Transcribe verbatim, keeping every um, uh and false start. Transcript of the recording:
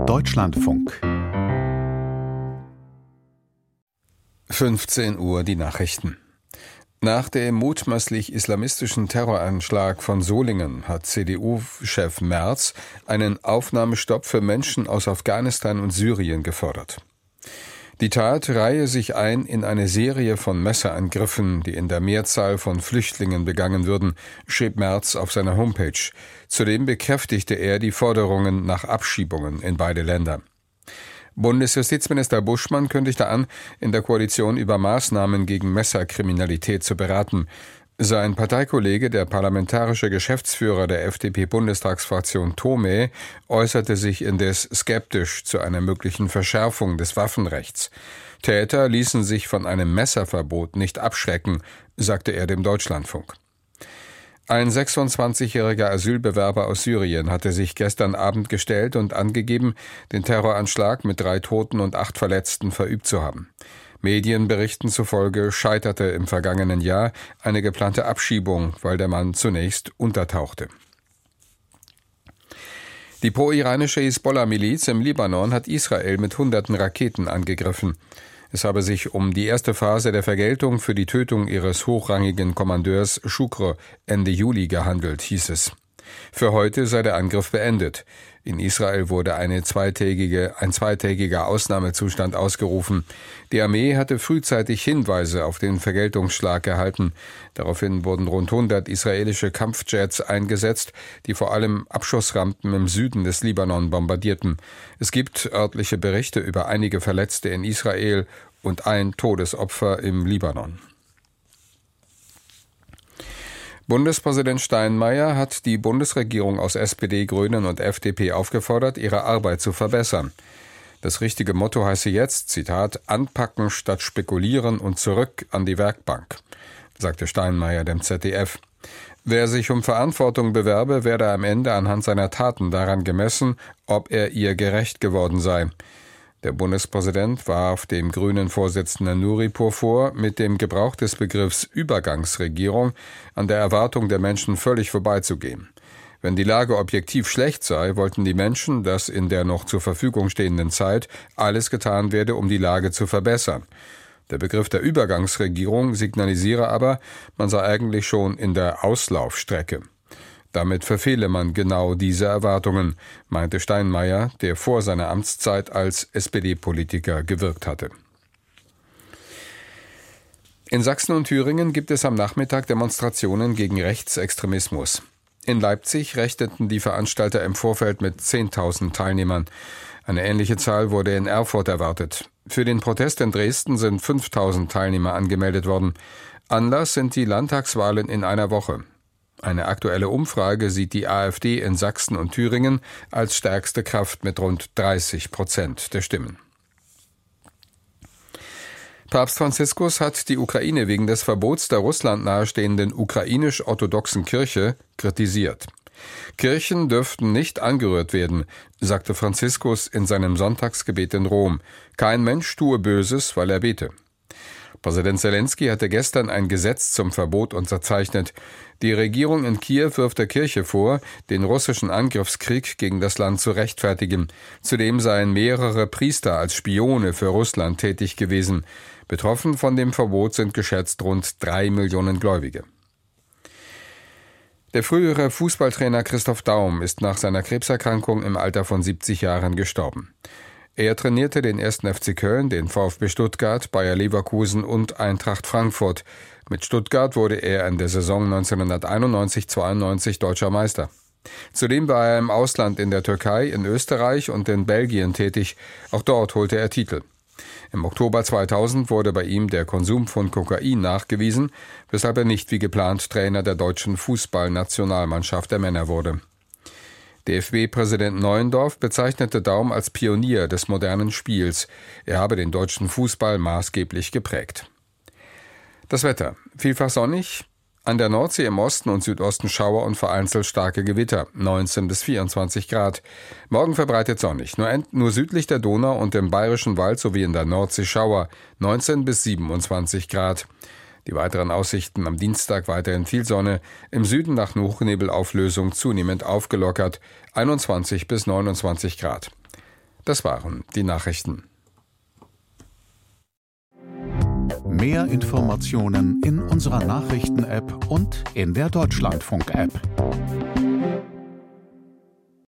Deutschlandfunk. fünfzehn Uhr die Nachrichten. Nach dem mutmaßlich islamistischen Terroranschlag von Solingen hat C D U-Chef Merz einen Aufnahmestopp für Menschen aus Afghanistan und Syrien gefordert. Die Tat reihe sich ein in eine Serie von Messerangriffen, die in der Mehrzahl von Flüchtlingen begangen würden, schrieb Merz auf seiner Homepage. Zudem bekräftigte er die Forderungen nach Abschiebungen in beide Länder. Bundesjustizminister Buschmann kündigte an, in der Koalition über Maßnahmen gegen Messerkriminalität zu beraten. Sein Parteikollege, der parlamentarische Geschäftsführer der F D P-Bundestagsfraktion Thomae, äußerte sich indes skeptisch zu einer möglichen Verschärfung des Waffenrechts. Täter ließen sich von einem Messerverbot nicht abschrecken, sagte er dem Deutschlandfunk. Ein sechsundzwanzigjähriger Asylbewerber aus Syrien hatte sich gestern Abend gestellt und angegeben, den Terroranschlag mit drei Toten und acht Verletzten verübt zu haben. Medienberichten zufolge scheiterte im vergangenen Jahr eine geplante Abschiebung, weil der Mann zunächst untertauchte. Die pro-iranische Hisbollah-Miliz im Libanon hat Israel mit hunderten Raketen angegriffen. Es habe sich um die erste Phase der Vergeltung für die Tötung ihres hochrangigen Kommandeurs Shukr Ende Juli gehandelt, hieß es. Für heute sei der Angriff beendet. In Israel wurde eine zweitägige, ein zweitägiger Ausnahmezustand ausgerufen. Die Armee hatte frühzeitig Hinweise auf den Vergeltungsschlag erhalten. Daraufhin wurden rund hundert israelische Kampfjets eingesetzt, die vor allem Abschussrampen im Süden des Libanon bombardierten. Es gibt örtliche Berichte über einige Verletzte in Israel und ein Todesopfer im Libanon. Bundespräsident Steinmeier hat die Bundesregierung aus S P D, Grünen und F D P aufgefordert, ihre Arbeit zu verbessern. Das richtige Motto heiße jetzt, Zitat, anpacken statt spekulieren und zurück an die Werkbank, sagte Steinmeier dem Z D F. Wer sich um Verantwortung bewerbe, werde am Ende anhand seiner Taten daran gemessen, ob er ihr gerecht geworden sei. Der Bundespräsident warf dem grünen Vorsitzenden Nuripur vor, mit dem Gebrauch des Begriffs Übergangsregierung an der Erwartung der Menschen völlig vorbeizugehen. Wenn die Lage objektiv schlecht sei, wollten die Menschen, dass in der noch zur Verfügung stehenden Zeit alles getan werde, um die Lage zu verbessern. Der Begriff der Übergangsregierung signalisiere aber, man sei eigentlich schon in der Auslaufstrecke. Damit verfehle man genau diese Erwartungen, meinte Steinmeier, der vor seiner Amtszeit als S P D-Politiker gewirkt hatte. In Sachsen und Thüringen gibt es am Nachmittag Demonstrationen gegen Rechtsextremismus. In Leipzig rechneten die Veranstalter im Vorfeld mit zehntausend Teilnehmern. Eine ähnliche Zahl wurde in Erfurt erwartet. Für den Protest in Dresden sind fünftausend Teilnehmer angemeldet worden. Anlass sind die Landtagswahlen in einer Woche. Eine aktuelle Umfrage sieht die AfD in Sachsen und Thüringen als stärkste Kraft mit rund dreißig Prozent der Stimmen. Papst Franziskus hat die Ukraine wegen des Verbots der Russland nahestehenden ukrainisch-orthodoxen Kirche kritisiert. Kirchen dürften nicht angerührt werden, sagte Franziskus in seinem Sonntagsgebet in Rom. Kein Mensch tue Böses, weil er bete. Präsident Zelensky hatte gestern ein Gesetz zum Verbot unterzeichnet. Die Regierung in Kiew wirft der Kirche vor, den russischen Angriffskrieg gegen das Land zu rechtfertigen. Zudem seien mehrere Priester als Spione für Russland tätig gewesen. Betroffen von dem Verbot sind geschätzt rund drei Millionen Gläubige. Der frühere Fußballtrainer Christoph Daum ist nach seiner Krebserkrankung im Alter von siebzig Jahren gestorben. Er trainierte den ersten F C Köln, den VfB Stuttgart, Bayer Leverkusen und Eintracht Frankfurt. Mit Stuttgart wurde er in der Saison neunzehnhunderteinundneunzig zweiundneunzig deutscher Meister. Zudem war er im Ausland in der Türkei, in Österreich und in Belgien tätig. Auch dort holte er Titel. Im Oktober zweitausend wurde bei ihm der Konsum von Kokain nachgewiesen, weshalb er nicht wie geplant Trainer der deutschen Fußballnationalmannschaft der Männer wurde. D F B-Präsident Neuendorf bezeichnete Daum als Pionier des modernen Spiels. Er habe den deutschen Fußball maßgeblich geprägt. Das Wetter. Vielfach sonnig, an der Nordsee im Osten und Südosten Schauer und vereinzelt starke Gewitter, neunzehn bis vierundzwanzig Grad. Morgen verbreitet sonnig, nur, nur südlich der Donau und im Bayerischen Wald sowie in der Nordsee Schauer, neunzehn bis siebenundzwanzig Grad. Die weiteren Aussichten am Dienstag weiterhin viel Sonne, im Süden nach Hochnebelauflösung zunehmend aufgelockert, einundzwanzig bis neunundzwanzig Grad. Das waren die Nachrichten. Mehr Informationen in unserer Nachrichten-App und in der Deutschlandfunk-App.